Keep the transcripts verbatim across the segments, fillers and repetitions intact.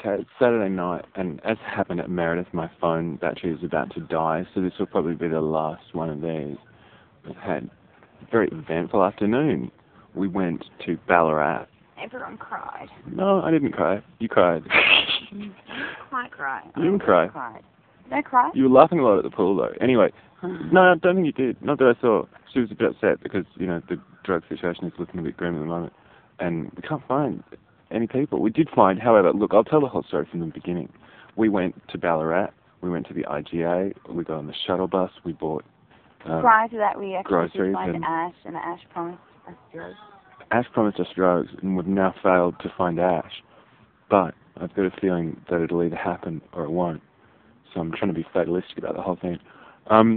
Okay, it's Saturday night, and as happened at Meredith, my phone battery is about to die, so this will probably be the last one of these. We've had a very eventful afternoon. We went to Ballarat. Everyone cried. No, I didn't cry. You cried. I cried. You didn't cry. Cried. Did I cry? You were laughing a lot at the pool, though. Anyway, no, I don't think you did. Not that I saw. She was a bit upset because, you know, the drug situation is looking a bit grim at the moment, and we can't find any people. We did find, however, look, I'll tell the whole story from the beginning. We went to Ballarat. We went to the I G A. We got on the shuttle bus. We bought um, Prior to that, we actually groceries did find and Ash, and Ash promised us drugs. Ash promised us drugs, and we've now failed to find Ash. But I've got a feeling that it'll either happen or it won't. So I'm trying to be fatalistic about the whole thing. Um,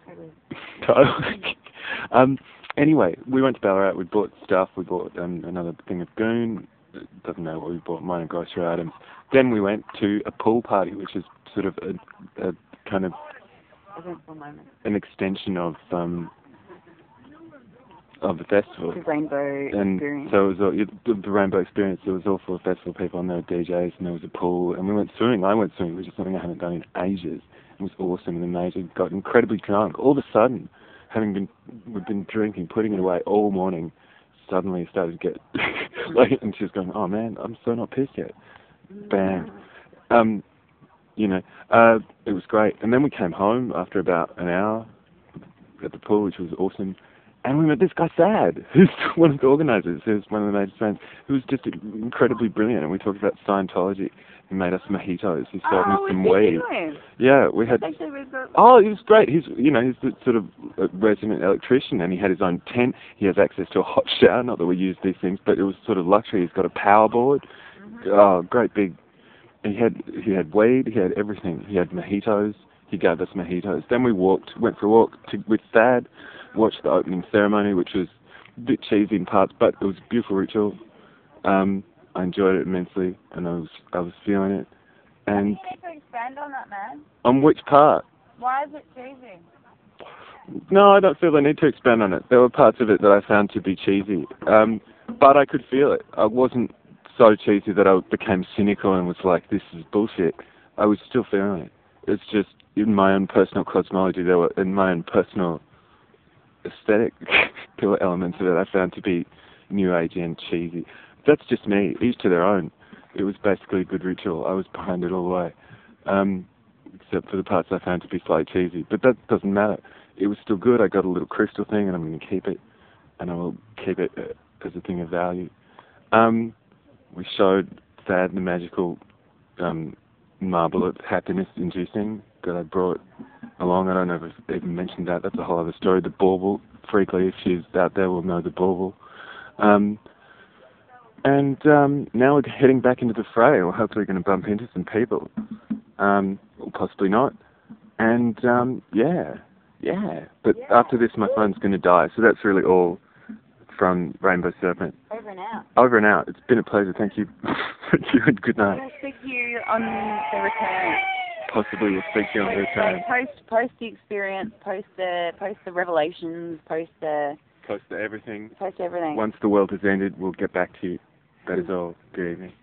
um, anyway, we went to Ballarat. We bought stuff. We bought um, another thing of goon. Doesn't know what we bought. Minor grocery items. Then we went to a pool party, which is sort of a, a kind of an extension of um, of the festival. The Rainbow and Experience. So it was all, the, the Rainbow Experience. There was all full of festival people, and there were D Js, and there was a pool, and we went swimming. I went swimming, which is something I haven't done in ages. It was awesome, and the major got incredibly drunk. All of a sudden, having been we've been drinking, putting it away all morning, suddenly started to get like, and she was going, "Oh man, I'm so not pissed yet." Bam. Um, you know, uh, it was great. And then we came home after about an hour at the pool, which was awesome. And we met this guy, Thad, who's one of the organisers, who's one of the major fans, who was just incredibly brilliant. And we talked about Scientology. He made us mojitos. He sold oh, me some weed. weed. Yeah, we had. Actually, we got... Oh, he was great. He's, you know, he's the sort of resident electrician, and he had his own tent. He has access to a hot shower. Not that we use these things, but it was sort of luxury. He's got a power board. Mm-hmm. Oh, great big. He had he had weed. He had everything. He had mojitos. He gave us mojitos. Then we walked, went for a walk to, with Thad. Watched the opening ceremony, which was a bit cheesy in parts, but it was a beautiful ritual. Um, I enjoyed it immensely, and I was I was feeling it. And you need to expand on that, man. On which part? Why is it cheesy? No, I don't feel the need to expand on it. There were parts of it that I found to be cheesy, um, but I could feel it. I wasn't so cheesy that I became cynical and was like, "This is bullshit." I was still feeling it. It's just in my own personal cosmology. There were in my own personal aesthetic elements of it I found to be new agey and cheesy. That's just me, each to their own. It was basically a good ritual. I was behind it all the way, um, except for the parts I found to be slightly cheesy. But that doesn't matter. It was still good. I got a little crystal thing, and I'm going to keep it, and I will keep it uh, as a thing of value. Um, we showed Thad the magical um, marble of happiness inducing that I brought along. I don't know if I've even mentioned that. That's a whole other story. The bauble, freakly, if she's out there, will know the bauble. Um, and um, now we're heading back into the fray. We're hopefully going to bump into some people. Um, or possibly not. And, um, yeah, yeah. But yeah. After this, my phone's going to die. So that's really all from Rainbow Serpent. Over and out. Over and out. It's been a pleasure. Thank you. Thank you and good night. We'll speak to you on the return. Possibly we'll speak to you on the return. Post, post the experience, post the, post the revelations, post the... Post the everything. Post everything. Once the world has ended, we'll get back to you. That is all. Good evening.